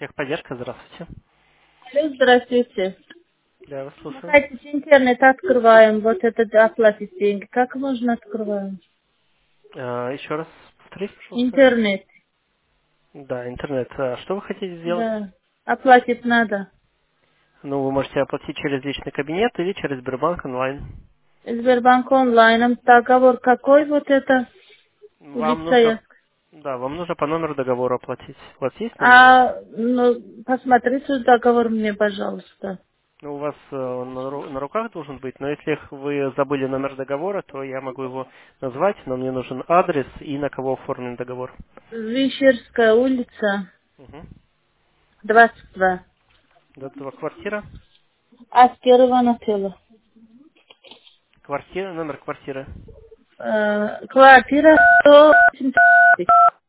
Техподдержка, здравствуйте. Алло, здравствуйте. Да, я вас Мы слушаю. хотите интернет открываем, вот это оплатить деньги. Как можно открываем? Еще раз повторите, пожалуйста. Интернет, Да, интернет. Что вы хотите сделать? да. Оплатить надо. Ну, вы можете оплатить через личный кабинет или через Сбербанк онлайн. Сбербанк онлайн. Договор какой вот это? Вам Улица нужно, я. да, вам нужно по номеру договора оплатить. У вас есть номер? Ну, посмотрите договор мне, пожалуйста. Ну, у вас он на руках должен быть, но если вы забыли номер договора, то я могу его назвать, но мне нужен адрес и на кого оформлен договор. Вишерская улица, Угу. 22. До этого квартира. Аскерова Нателла. Квартира, номер квартиры. Квартира 180.